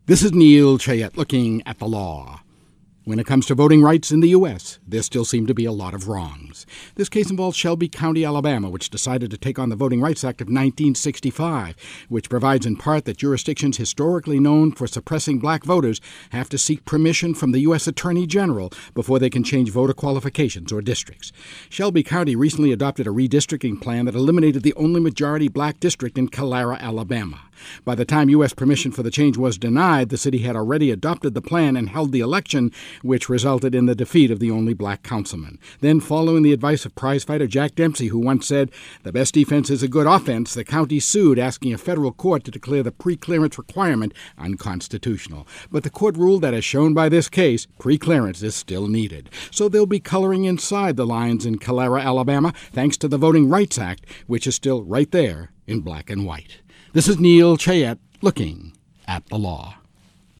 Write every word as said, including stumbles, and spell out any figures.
This is Neil Chayette looking at the law. When it comes to voting rights in the U S, there still seem to be a lot of wrongs. This case involves Shelby County, Alabama, which decided to take on the Voting Rights Act of nineteen sixty-five, which provides in part that jurisdictions historically known for suppressing black voters have to seek permission from the U S Attorney General before they can change voter qualifications or districts. Shelby County recently adopted a redistricting plan that eliminated the only majority black district in Calera, Alabama. By the time U S permission for the change was denied, the city had already adopted the plan and held the election, which resulted in the defeat of the only black councilman. Then, following the advice of prizefighter Jack Dempsey, who once said, "The best defense is a good offense," the county sued, asking a federal court to declare the pre-clearance requirement unconstitutional. But the court ruled that, as shown by this case, pre-clearance is still needed. So they'll be coloring inside the lines in Calera, Alabama, thanks to the Voting Rights Act, which is still right there in black and white. This is Neil Chayette looking at the law.